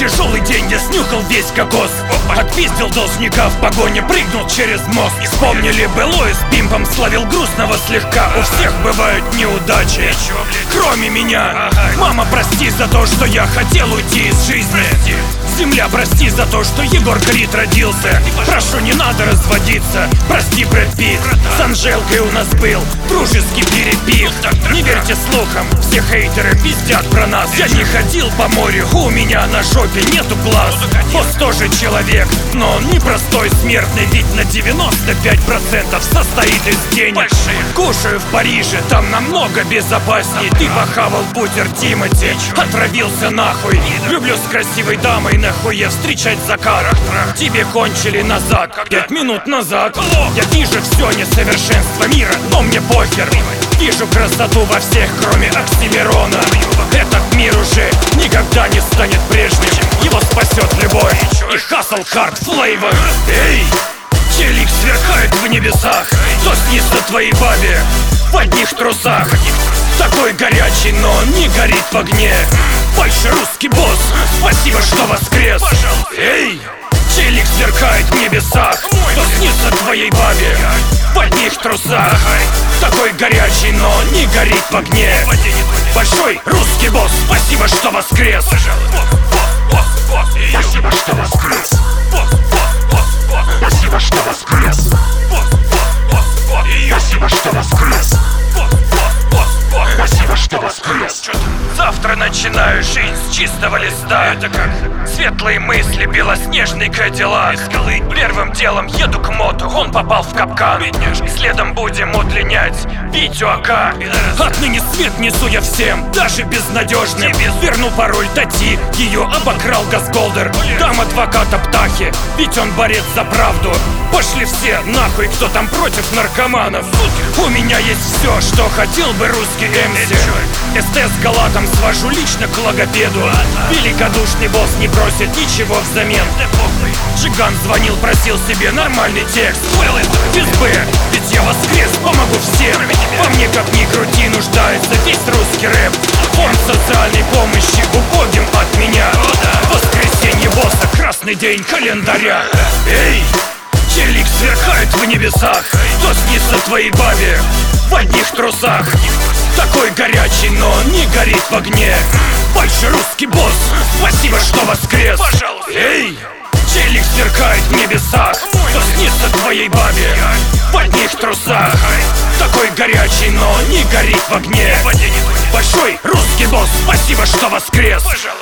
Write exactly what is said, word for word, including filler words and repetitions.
тяжелый день, я снюхал весь кокос. Отпиздил должника, в погоне прыгнул через мост. Вспомнили былое, с пимпом словил грустного слегка. У всех бывают неудачи, кроме меня. Мама, прости за то, что я хотел уйти из жизни. Земля, прости за то, что Егор Крид родился. Прошу, не надо разводиться. Прости, Брэд Питт. С Анжелкой у нас был дружеский перепих. Не верьте слухам, все хейтеры пиздят про нас. Я не ходил по морю, у меня на жопе нету глаз. Босс тоже человек, но он непростой смертный. Ведь на девяносто пять процентов состоит из денег. Кушаю в Париже, там намного безопаснее. Ты похавал бутер Тимати, отравился нахуй. Люблю с красивой дамой нахуя встречать закат. Тебе кончили назад, пять минут назад. Я вижу все несовершенство мира, но мне похер. Вижу красоту во всех, кроме Оксимирона. Этот мир уже никогда не станет прежним. Его спасет любовь и хасл хард флейвор. Эй, челик сверкает в небесах. Кто снится твоей бабе в одних трусах? Такой горячий, но не горит в огне. Большой русский босс, спасибо, что воскрес. Эй, челик сверкает в небесах. Кто снится твоей бабе в одних трусах? Такой горячий, но не горит в огне. Большой русский босс, спасибо, что воскрес. Спасибо, что воскрес. Спасибо, что воскрес. Спасибо, что воскрес. Спасибо, что воскрес. Завтра начинаю жизнь с чистого листа. Это как светлые мысли, белоснежный Кадиллак. Первым делом еду к моту, он попал в капкан. И следом будем удлинять Витю АК. Отныне свет несу я всем, даже безнадежным. Верну пароль Тати, ее обокрал Газголдер. Дам адвоката Птахи, ведь он борец за правду. Пошли все нахуй, кто там против наркоманов. У меня есть все, что хотел бы русский эм си. СТ с галатом свожу лично к логопеду. Великодушный босс не просит ничего взамен. Джиган звонил, просил себе нормальный текст. Без Б, ведь я воскрес, помогу всем. По мне как ни крути, нуждается весь русский рэп. Фонд социальной помощи убогим от меня. Воскресенье босса, красный день календаря. Эй, челик сверкает в небесах. Кто снится твоей бабе в одних трусах? Такой горячий, но не горит в огне. Большой русский босс, спасибо, что воскрес. Эй, челик сверкает в небесах. Кто снится твоей бабе в одних трусах? Такой горячий, но не горит в огне. Большой русский босс, спасибо, что воскрес.